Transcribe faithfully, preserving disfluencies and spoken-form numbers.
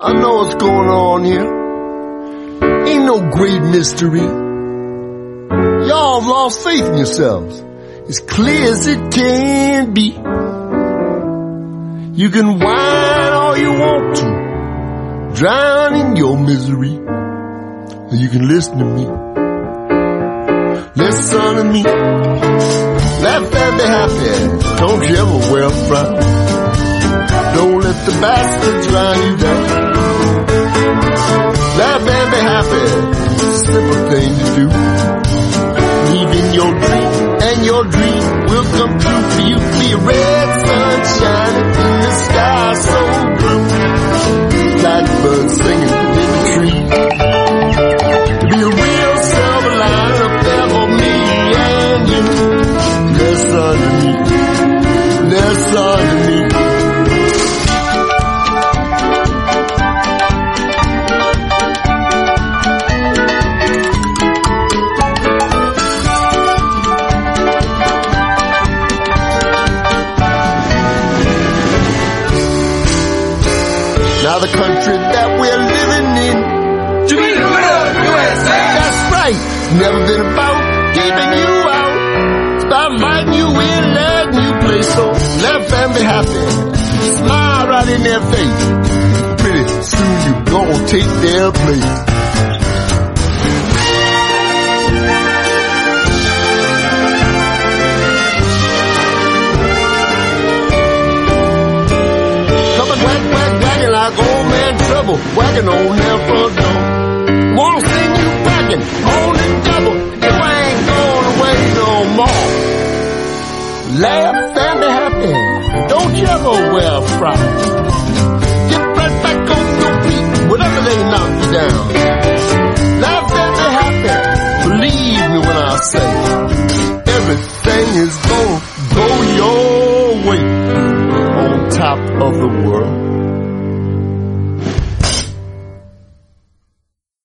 I know what's going on here. Ain't no great mystery. Y'all have lost faith in yourselves. As clear as it can be. You can whine all you want to, drown in your misery. Or you can listen to me. Listen to me. Laugh and be happy. Don't you ever wear a frown. Don't let the bastards drown you down. Laugh and be happy. Simple thing to do. Believe in your dream, and your dream will come true for you. Be a red sun shining in the sky so blue. Blackbird singing in the tree. To be a real silver line up there for me and you. Listen to me. Listen to me. Now the country that we're living in, U S A. That's right. Never been about keeping you out. It's about inviting you in, letting you play. So laugh and be happy. Smile right in their face. Pretty soon you gonna take their place. Like old man trouble, wagging on their front door. Wanna see you packing on the double. You ain't going away no more. Laugh and be happy. Don't you ever wear a frown. Get right back on your feet, whatever they knock you down. Laugh and be happy. Believe me when I say everything is gonna go your way on top of the world.